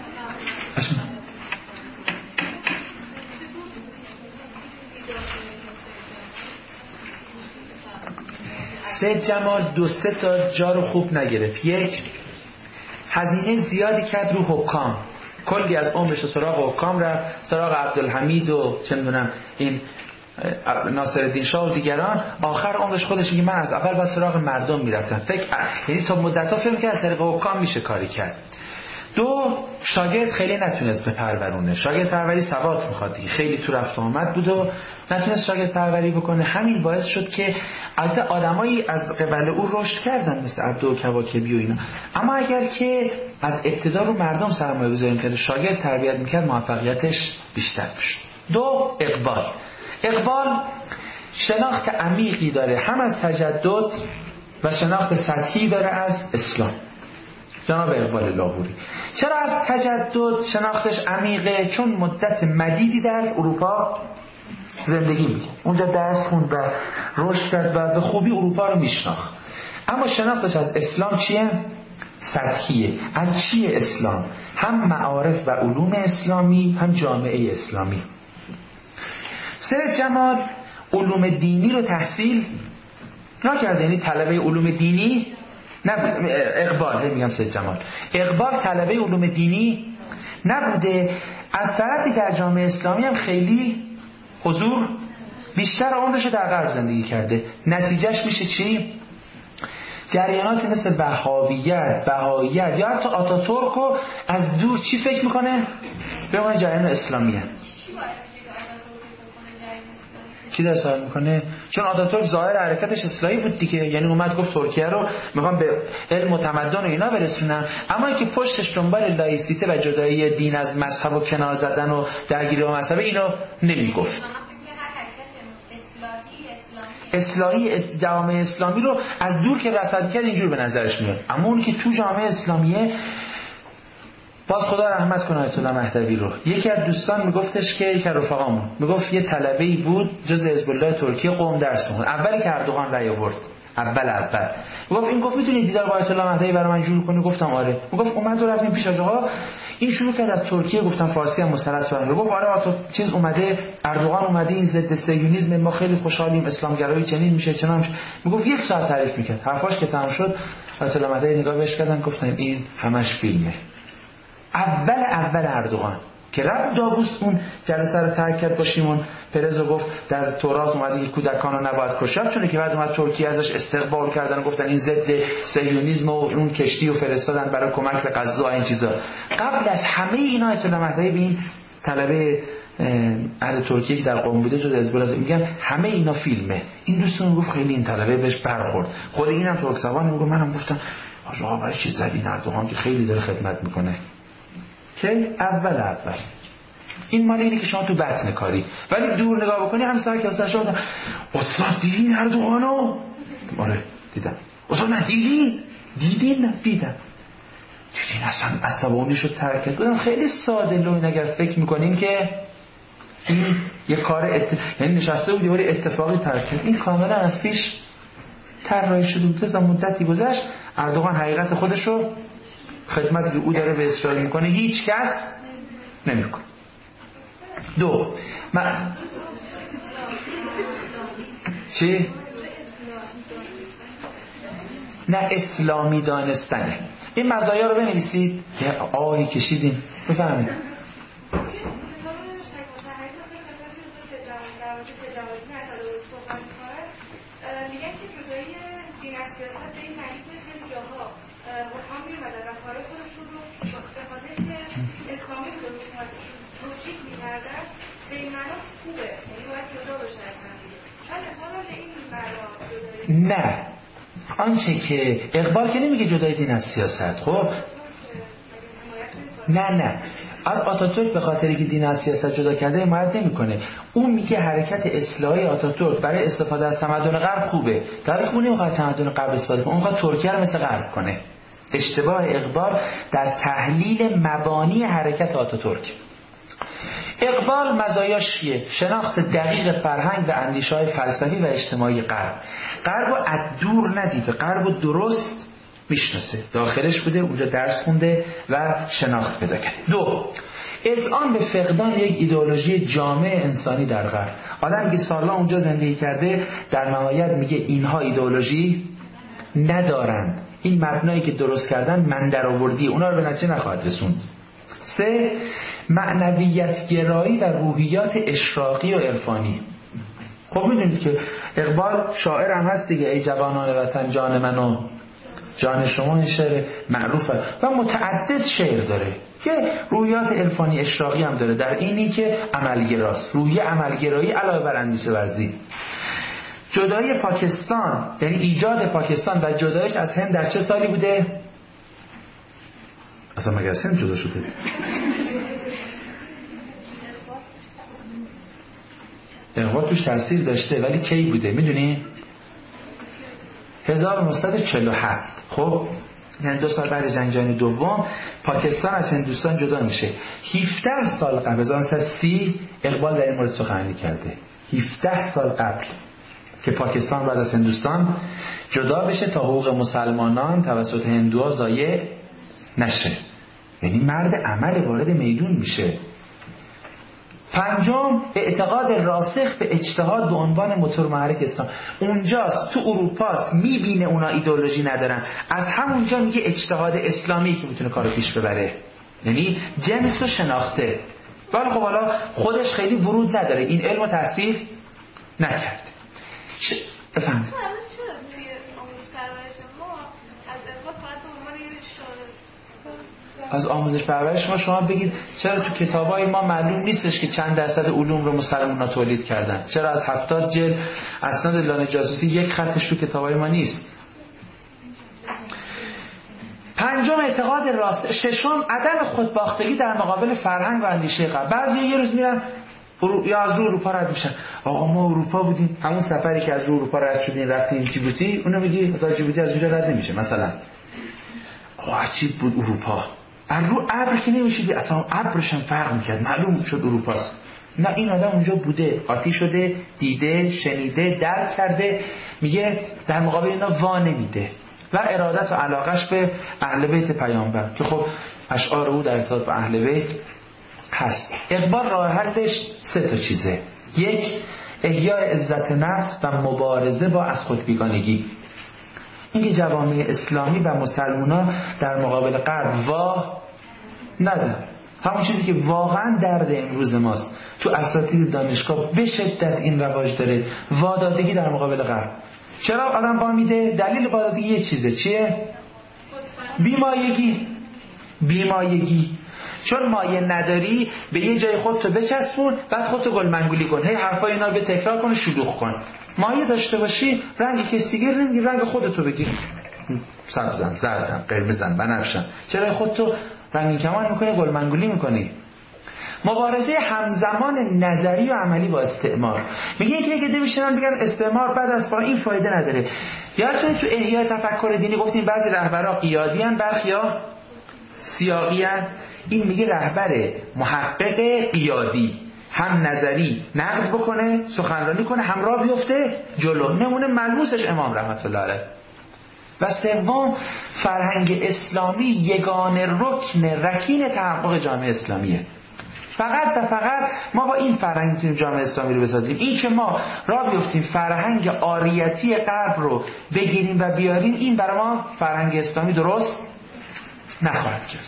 سید جمال دو سه تا جا رو خوب نگرفت. یک، هزینه زیادی کرد رو حکام، کلی از عمرش سراغ حکام رفت، سراغ عبدالحمید و چه میدونم این ناصرالدین شاه و دیگران. آخر عمرش خودش میگه من از اول باید سراغ مردم میرفتم. فکر یعنی تا مدت‌ها فکر می‌کرد از طریق حکام میشه کاری کرد. دو، شاگرد خیلی نتونست بپرورونه. شاگرد پروری ثبات میخواد دیگه، خیلی تو رفت و آمد بود و نتونست شاگرد پروری بکنه. همین باعث شد که البته آدمایی از قبل او رشد کردن مثل عبدالکواکبی و اینا، اما اگر که از ابتدا رو مردم سرمایه گذاری میکرد، شاگرد تربیت میکرد، موفقیتش بیشتر میشد. دو، اقبال. اقبال شناخت عمیقی داره هم از تجدد و شناخت سطحی داره از اسلام. جناب اقبال لاهوری چرا از تجدد شناختش عمیقه؟ چون مدت مدیدی در اروپا زندگی میکنه، اونجا درس خوند و رشد کرد و به خوبی اروپا رو میشناخت. اما شناختش از اسلام چیه؟ سطحیه. از چیه اسلام؟ هم معارف و علوم اسلامی، هم جامعه اسلامی. سید جمال علوم دینی رو تحصیل نکرده، یعنی طلبه علوم دینی نه. اقبال میگم سید جمال اقبال طلبه علوم دینی نبوده. از طرفی در جامعه اسلامی هم خیلی حضور بیشتر عمرش در غرب زندگی کرده. نتیجهش میشه چی؟ جریاناتی مثل وهابیت، بهاییت یا حتی آتاتورک رو از دور چی فکر میکنه؟ به عنوان جریان اسلامیه. کی در سوال میکنه؟ چون آتاتورک ظاهر حرکتش اصلاحی بود دیگه، یعنی اومد گفت ترکیه رو میخوام به علم و تمدن و اینا برسونم، اما اینکه پشتش دنبال لایسیته و جدایی دین از مذهب و کنار زدن و درگیری با مذهب اینو نمیگفت. اصلاحی جامعه اسلامی رو از دور که رصد کرد اینجور به نظرش میاد، اما اون که تو جامعه اسلامیه باز خدا رحمت کنه آیت الله مهدوی رو. یکی از دوستان میگفتش که یک رفقامون میگفت یه طلبه‌ای بود جز حزب الله ترکیه قم درس می‌خوند، اولی که اردوغان رأی آورد، اول اول میگفت این گفت میتونی دیدار با آیت الله مهدوی برای من جور کنی؟ گفتم آره. میگفت اومد و رفتیم پیش آقا، این شروع کرد از ترکیه، گفتم فارسی هم مستند شدن. میگفت آره آتو چیز اومده، اردوغان اومده، این ضد صهیونیسم، ما خیلی خوشحالیم، اسلامگرایی چنین میشه چنان میشه. میگفت یک ساعت تعریف میکرد. حرفاش که تمام شد آیت الله مهدوی نگاه بهش کردن گفتن این همش فیلمه. اول اول اردوغان که رفت داووس اون جلسه رو ترک کرد با شیمون پرز و گفت در تورات اومده که کودکان رو نباید کشت، چون که بعد اومد ترکیه ازش استقبال کردن و گفتن این ضد صهیونیسم و اون کشتی رو فرستادن برای کمک به غزه و این چیزا. قبل از همه اینا آیت الله مهدوی به این طلبه اهل ترکیه که در قم بوده جز حزب الله میگن همه اینا فیلمه. این دوستون گفت خیلی این طلبه بهش برخورد. خود اینم ترک زبان میگه، منم گفتم آقا برای چی زدین اردوغان که خیلی داره خدمت میکنه. که اول اول این مال اینه که شما تو بطن کاری، ولی دور نگاه بکنی هم سر کلاسه شما استاد دیدین اردوغانو؟ آره دیدم. استاد نه دیدین؟ دیدین؟ نه دیدم. دیدین اصلا عصبانی شد ترک کرد. خیلی ساده لوین اگر فکر میکنین که این یه کار ات... یعنی نشسته بودی ولی اتفاقی ترک کرد، این کاملا از پیش طراحی شده بود. تا مدتی گذشت اردوغان حقیقت خودشو خدمتی که او داره به اسرائیل میکنه هیچ کس نمیکنه. دو من... چی؟ نه اسلامی دانستنه. این مزایا رو بنویسید یه آهی کشیدین بفهمید. مورد تجاوزی مسئله رو صحبت می‌کنه، میگن که جدایی دین از سیاست به این معنی که خیلی جاها حکام می‌اومدن و کار خودشون رو به خاطر اینکه اسلامی رو توجیه می‌کردن به این معنا خوبه، یعنی باید جدا بشه از هم دیگه. شاید اقبال به این معنا جدایی نه، آنچه که اقبال که نمیگه جدای دین از سیاست. خب نه نه از آتاتورک به خاطری که دین از سیاست جدا کرده حمایت نمیکنه. اون میگه حرکت اصلاحی آتاتورک برای استفاده از تمدن غرب خوبه، در حالی که اون نمیخواد تمدن غرب استفاده کنه، اون میخواد ترکیه رو مثل غرب کنه. اشتباه اقبال در تحلیل مبانی حرکت آتاتورک. اقبال مزایاش چیه؟ شناخت دقیق فرهنگ و اندیشه‌های فلسفی و اجتماعی غرب. غرب رو از دور ندیده، غرب رو درست میشناسه، داخلش بوده، اونجا درس خونده و شناخت پیدا کرده. دو، اذعان به فقدان یک ایدئولوژی جامع انسانی در غرب. آدم که سالها اونجا زندگی کرده در نهایت میگه اینها ایدئولوژی ندارن، این مبنایی که درست کردن من درآوردی، اونا رو به نتیجه نخواهد رسوند. سه، معنویت گرایی و روحیات اشراقی و عرفانی. خب میدونید که اقبال شاعر هم هست دیگه، ای جوانان وطن جان منو جان شما، این شعر معروفه و متعدد شعر داره که روحیات عرفانی اشراقی هم داره، در اینی که عملگراست، روحیه عملگرایی علاوه بر اندیشه ورزی. جدایی پاکستان یعنی ایجاد پاکستان و جدایش از هند در چه سالی بوده؟ اصلا مگه از هند جدا شده؟ اقبال توش تاثیر داشته، ولی کی بوده میدونی؟ هزار و نهصد و چهل و هفت. خب یعنی دو سال بعد جنگ جهانی دوم پاکستان از هندوستان جدا میشه. هفده سال قبل، هزار و نهصد و سی، اقبال در این مورد سخنرانی کرده. هفده سال قبل که پاکستان بعد از هندوستان جدا بشه تا حقوق مسلمانان توسط هندوها ضایع نشه. یعنی مرد عمل وارد میدون میشه. پنجم، اعتقاد راسخ به اجتهاد به عنوان موتور محرک اسلام. اونجاست، تو اروپاست، میبینه اونا ایدئولوژی ندارن، از همونجا میگه اجتهاد اسلامی که میتونه کارو پیش ببره، یعنی جنس رو شناخته. ولی خب حالا خودش خیلی ورود نداره، این علم رو تحصیل نکرده. ش... بفهم از آموزش پرورش ما شما بگید چرا تو کتابای ما معلوم نیستش که چند درصد علوم رو مسلمان‌ها تولید کردن؟ چرا از هفتاد جلد اسناد لانه جاسوسی یک خطش تو کتابای ما نیست؟ پنجم، اعتقاد راست. ششم، عدم خودباختگی در مقابل فرهنگ و اندیشه غرب. بعضی یه روز میرن یا از رو اروپا رد میشن، آقا ما اروپا بودیم، همون سفری که از رو اروپا رد شدین رفتیم جیبوتی، اونو میگی تا جیبوتی از اونجا رد نمیشه مثلا. آقا عجیب بود اروپا، از رو ابر که نمیشیدی، اصلا ابرش هم فرق میکرد، معلوم شد اروپاست. نه، این آدم اونجا بوده، قاطی شده، دیده، شنیده، درک کرده، میگه در مقابل اینا وا نمیده. و ارادت و علاقش به اهل بیت پیامبر که خب اشعار او در ارتباط با اهل بیت هست. اقبال راه حلش سه تا چیزه. یک، احیای عزت نفس و مبارزه با از خود بیگانگی. اینکه جوامع اسلامی و مسلمونا در مقابل غرب وا ندارن، همون چیزی که واقعا درد امروز ماست. تو اساتید دانشگاه به شدت این رواج داره، وادادگی در مقابل غرب. چرا آدم وا میده؟ دلیل وادادگی یک چیزه، چیه؟ بیمایگی. بیمایگی چون مایه نداری به یه جای خودتو بچسبون، بعد خودتو گل منگولی کن، هی حرفای اینا رو به تکرار کن، شلوغ کن. مایه داشته باشی، رنگ کسی دیگه نمیگی، رنگ خودتو بگیر، سبزم، زردم، قرمزم، بنفشم. چرا خودتو رنگین کمان میکنی، گل منگولی میکنی؟ مبارزه همزمان نظری و عملی با استعمار. میگه یکی یکی میشنن بگن استعمار بعد از فلان، این فایده نداره. یادتونه تو احیای تفکر دینی گفتیم بعضی رهبرا قیادی ان، برخیا سیاقی ان. این میگه رهبر محقق قیادی هم نظری نقد بکنه، سخنرانی کنه، هم راه بیفته جلو. نمونه ملموسش امام رحمت الله علیه. و سوم، فرهنگ اسلامی یگانه رکن رکین تحقق جامعه اسلامیه. فقط و فقط ما با این فرهنگ میتونیم جامعه اسلامی رو بسازیم. این که ما راه بیفتیم فرهنگ آریتی غرب رو بگیریم و بیاریم، این برای ما فرهنگ اسلامی درست نخواهد کرد.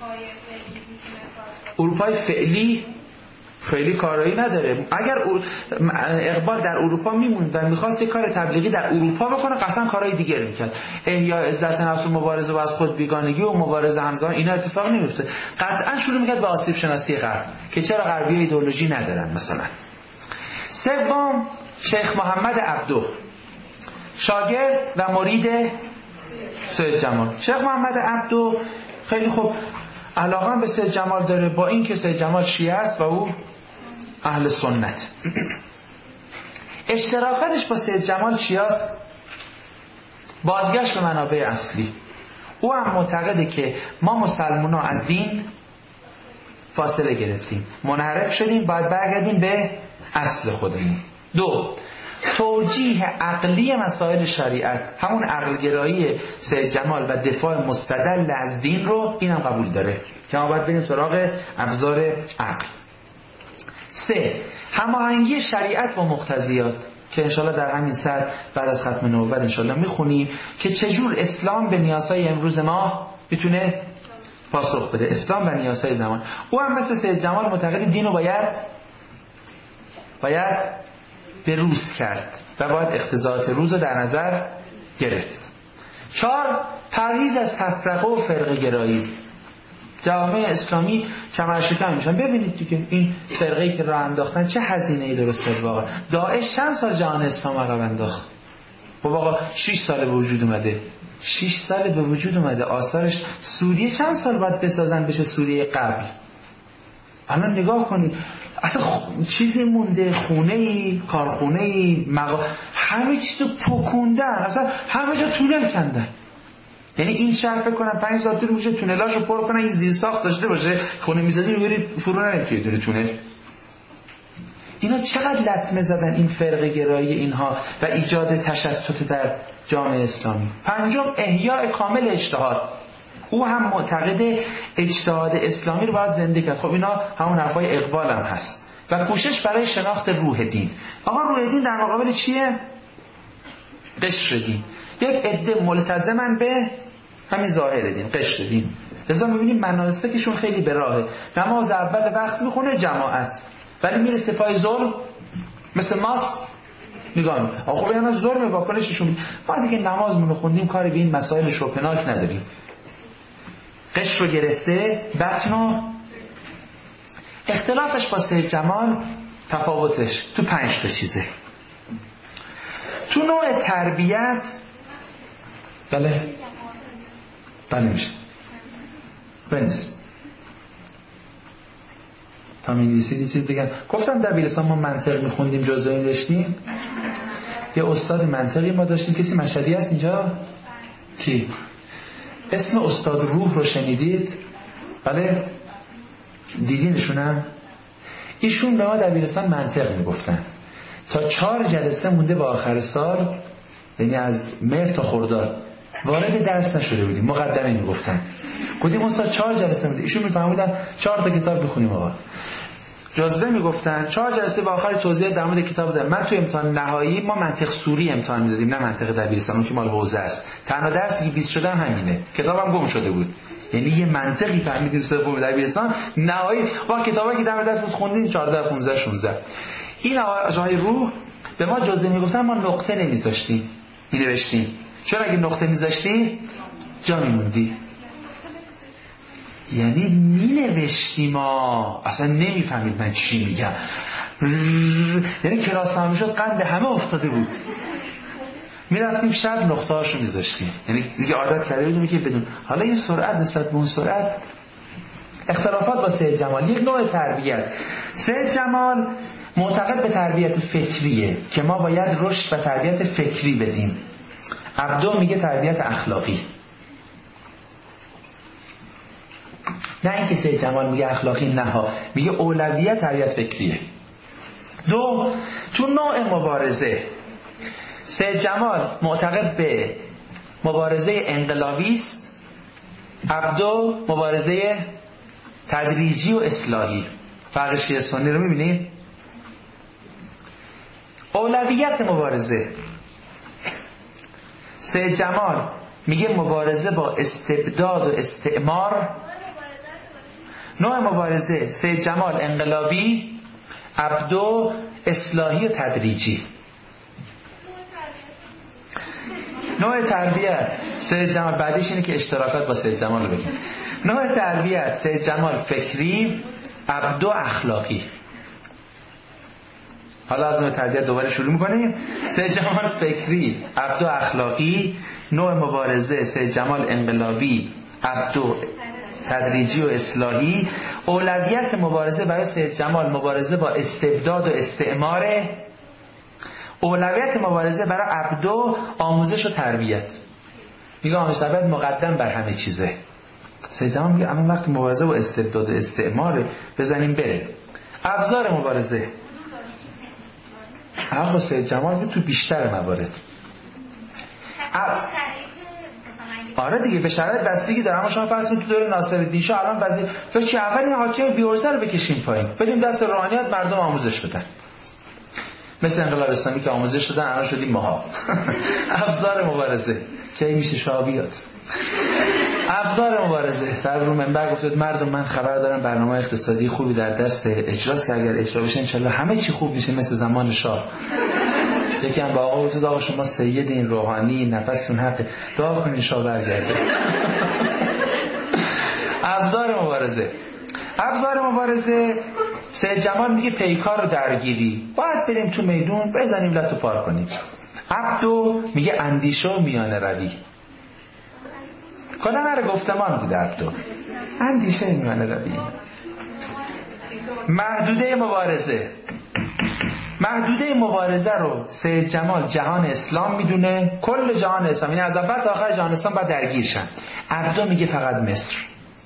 اروپای فعلی میتونه کار کنه؟ اروپای فعلی خیلی کارایی نداره. اگر اقبال در اروپا میموند و میخواست یک کار تبلیغی در اروپا بکنه قطعا کارهای دیگر میکرد. احیاء عزت نفس و مبارزه با از خود بیگانگی و مبارزه همزمان اینا اتفاق نمیفته. قطعا شروع میکرد به آسیب شناسی غرب که چرا غربی ایدئولوژی ندارن مثلا. سوم شیخ محمد عبدو، شاگرد و مرید سید جمال. شیخ محمد عبدو خیلی خوب علاقه به سید جمال داره، با این که سید جمال شیعه است و او اهل سنت. اشتراکاتش با سید جمال چی است؟ بازگشت به منابع اصلی. او هم معتقده که ما مسلمان ها از دین فاصله گرفتیم، منحرف شدیم، باید برگردیم به اصل خودمون. دو، توجیه عقلی مسائل شریعت، همون عقلگرایی سید جمال و دفاع مستدل از دین رو اینم قبول داره که ما باید بریم سراغ ابزار عقل. سه، هماهنگی شریعت با مقتضیات که انشالله در همین سر بعد از ختم نبوت انشالله میخونیم که چجور اسلام به نیازهای امروز ما میتونه پاسخ بده، اسلام و نیازهای زمان. او هم مثل سید جمال معتقد دین رو باید باید به روز کرد و باید اقتضاعات روز رو در نظر گرفت. چهار، پرهیز از تفرقه و فرقه گرایی. جامعه اسلامی کمرشکن میشن. ببینید دیگه این فرقه‌ای که راه انداختن چه هزینه‌ای درست کرد واقعا. داعش چند سال جهان اسلام عقب انداخت؟ واقعا شش سال به وجود اومده. شش سال به وجود اومده. آثارش سوریه چند سال باید بسازن بشه سوریه قبل. الان نگاه کنید اصلا خ... چیزی مونده، خونه‌ای، کارخونه‌ای، مغا... همه چیز رو پکوندن، اصلا همه جا تونل کندن. یعنی این شهر فکر کنم پنج ساعت طول میشه تونلاشو پر کنن، این زیرساخت داشته باشه، خونه می‌زدی می‌بری فرو نمی‌پیه دونه تونل. اینا چقدر لطمه زدن این فرقه گرایی اینها و ایجاد تشتت در جامعه اسلامی. پنجم، احیاء کامل اجتهاد. او هم معتقد اجتهاد اسلامی رو باید زنده کرد. خب اینا همون حرفای اقبال هم هست. و کوشش برای شناخت روح دین. آقا روح دین در مقابل چیه؟ قشر دین. یک عده ملتزمن به همین ظاهر دین، قشر دین. لذا می‌بینیم مناسکشون خیلی به راهه. نماز اول وقت میخونه جماعت، ولی میره سپاه ظلم مثل ماست نگاه میکنه. آخه اینا ظلم واکنششون. ما دیگه نمازمون رو خوندیم، کاری به این مسائل شوپناک نداریم. قشر رو گرفته. بطنو اختلافش با سید جمال تفاوتش تو پنج تا چیزه. تو نوع تربیت بله بله میشه بنویس تا می‌نویسید یه چیز بگم. گفتم دبیرستان ما منطق میخوندیم، جزء این داشتیم. یه استاد منطقی ما داشتیم. کسی مشهدی هست اینجا؟ کی؟ اسم استاد روح رو شنیدید؟ بله؟ دیدینشونم؟ ایشون به ما دبیرستان منطق میگفتن. تا چهار جلسه مونده با آخر سال، یعنی از مهر تا خرداد وارد درس نشده بودیم، مقدمه میگفتن. گفتیم استاد چهار جلسه مونده. ایشون میفهمیدن چهار تا کتاب بخونیم آقا. جزوه میگفتن چهار جلسه با آخر توضیح در مورد کتاب دادن. من تو امتحان نهایی ما منطق سوری امتحان میدادیم، نه منطق دبیرستان، اون که مال حوزه است. تنها درسی که بیست شدم همینه. کتابم گم شده بود. یعنی یه منطقی فهمیدیم سوم دبیرستان، نهایی با کتابایی که در دست بود خوندیم چهارده پانزده شانزده. این آقای روح به ما جزوه میگفتن، ما نقطه نمیذاشتیم، مینوشتیم. چون اگه نقطه میذاشتی جا میموندی. یعنی مینوشتیم، ما اصلا نمیفهمید من چی میگم. یعنی کلاس هم شد قند همه افتاده بود. میرفتیم شب نقطه هاشو میذاشتیم، یعنی دیگه عادت کرده بودیم که بدون. حالا این سرعت نسبت به اون سرعت. اختلافات با سید جمال. یک نوع تربیت. سید جمال معتقد به تربیت فکریه که ما باید رشد و تربیت فکری بدیم. عبدو میگه تربیت اخلاقی. نه اینکه سید جمال میگه اخلاقی، نه ها، میگه اولویت تربیت فکریه. دو، تو نوع مبارزه سید جمال معتقد به مبارزه انقلابی است، عبدو مبارزه تدریجی و اصلاحی. فرق شیعه سنی رو میبینید؟ اولویت مبارزه سید جمال میگه مبارزه با استبداد و استعمار نوع مبارزه سید جمال انقلابی، عبدو اصلاحی و تدریجی. نوع تربیت سید جمال، بعدیش اینه که اشتراکات با سید جمال رو بگیم. نوع تربیت سید جمال فکری، عبدو اخلاقی. حالا از نوع تربیت دوباره شروع میکنیم. سید جمال فکری، عبدو اخلاقی. نوع مبارزه سید جمال انقلابی، عبدو تدریجی و اصلاحی. اولویت مبارزه برای سید جمال مبارزه با استبداد و استعمار. اولویت مبارزه برای عبدو آموزش و تربیت. میگه آموزش و تربیت مقدم بر همه چیزه. سید جمال میگه اما وقتی مبارزه با استبداد و استعمار بزنیم بره. ابزار مبارزه اما سید جمال تو بیشتر موارد آره دیگه به شرایط بستگی داره. اما شما فرض کنید تو دوره ناصرالدین شاه الان وزیر تو چی اول این حاکم بی‌عرضه رو بکشیم پایین، بدیم دست روحانیت، مردم آموزش بدن. مثل انقلاب اسلامی که آموزش دادن الان شدیم ماها. ابزار مبارزه کی میشه شابیات. ابزار مبارزه در رو منبر گفتید مردم من خبر دارم برنامه اقتصادی خوبی در دست اجراست که اگر اجرا بشه ان شاء الله همه چی خوب میشه مثل زمان شاه. یکی هم با آقا گفت آقا شما سید این روحانی نفستون حقه، دعا کنین شاه برگرده. ابزار مبارزه ابزار مبارزه سید جمال میگه پیکار رو درگیری، باید بریم تو میدون بزنیم لتو پار کنیم. عبدو میگه اندیشه و میانه روی. کلا نره گفتمان بوده عبدو، اندیشه میانه روی. محدوده مبارزه محدوده مبارزه رو سید جمال جهان اسلام میدونه، کل جهان اسلام، یعنی از اول تا آخر جهان اسلام باید درگیر شن. عبدو میگه فقط مصر.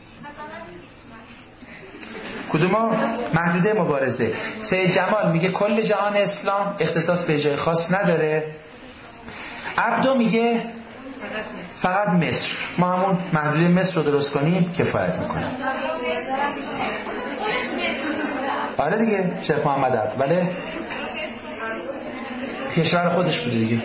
کدوم محدوده مبارزه؟ سید جمال میگه کل جهان اسلام، اختصاص به جای خاص نداره. عبدو میگه فقط مصر. ما همون محدوده مصر رو درست کنیم کفایت میکنه. آره دیگه شیخ محمد عبد، بله کشور خودش بوده دیگه.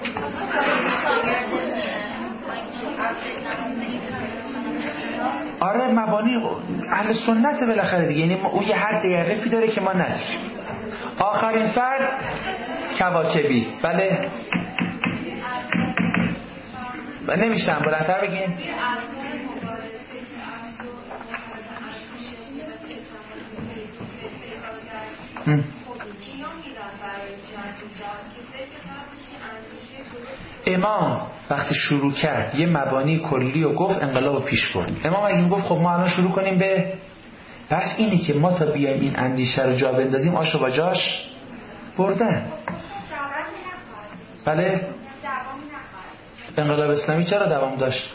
آره مبانی اهل سنت بالاخره دیگه، یعنی اون یه حد دقیقی داره که ما نداریم. آخرین فرد کواکبی، بله و نمیشتم بلندتر بگین. امام وقتی شروع کرد یه مبانی کلی و گفت انقلاب پیش برد. امام اگه گفت خب ما الان شروع کنیم به بس اینی که ما تا بیایم این اندیشه رو جا بندازیم آش رو با جاش بردن. بله انقلاب اسلامی چرا دوام داشت؟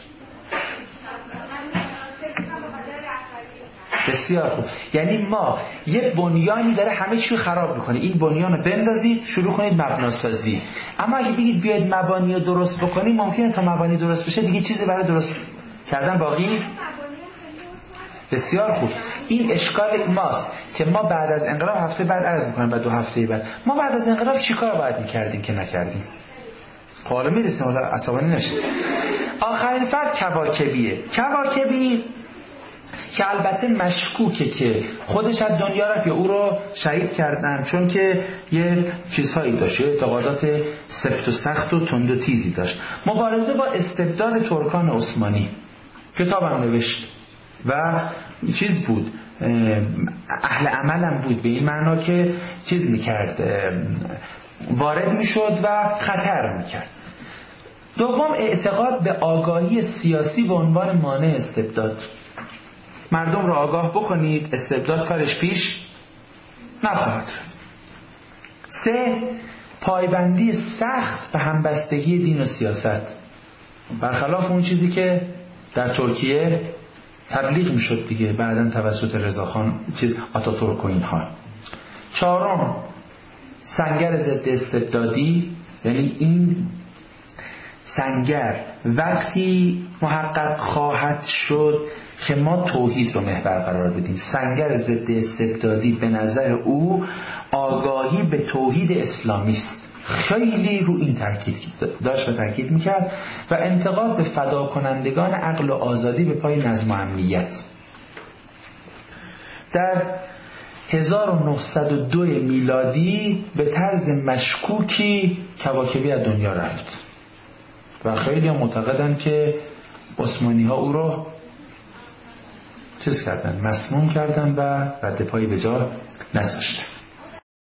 بسیار خوب. یعنی ما یه بنیانی داره همه چی خراب میکنه، این بنیان رو بندازید شروع کنید مبناسازی. اما اگه بگید بیاید مبانی رو درست بکنید ممکنه تا مبانی درست بشه دیگه چیزی برای درست کردن باقی. بسیار خوب. این اشکال ماست که ما بعد از انقلاب هفته بعد عرض میکنم بعد دو هفته بعد ما بعد از انقلاب چیکار باید میکردیم که نکردیم. حالا میرسیم، حالا عصبانی نشید. آخرین فرد کواکبیه. کواکبی که البته مشکوکه که خودش از دنیا رفت یا او رو شهید کردن، چون که یه چیزهایی داشت، یه اعتقادات سفت و سخت و تند و تیزی داشت. مبارزه با استبداد ترکان عثمانی کتابم نوشت و چیز بود، اهل عملم بود، به این معنا که چیز میکرد، وارد میشد و خطر میکرد. دوم اعتقاد به آگاهی سیاسی به عنوان مانع استبداد. مردم رو آگاه بکنید استبداد کارش پیش نخواهد. سه پایبندی سخت به همبستگی دین و سیاست، برخلاف اون چیزی که در ترکیه تبلیغ میشد دیگه بعداً توسط رضاخان چیز آتاتورک و اینها. چهارم سنگر ضد استبدادی، یعنی این سنگر وقتی محقق خواهد شد که ما توحید رو محور قرار بدیم. سنگر ضد استبدادی به نظر او آگاهی به توحید اسلامی است. خیلی رو این تاکید داشت و تاکید میکرد و انتقاد به فدا کنندگان عقل و آزادی به پای نظم و امنیت. در هزار و نهصد و دو میلادی به طرز مشکوکی کواکبی از دنیا رفت و خیلی هم معتقدن که عثمانی ها او رو چیز کردن، مسموم کردن و رد پایی به جا نذاشتن.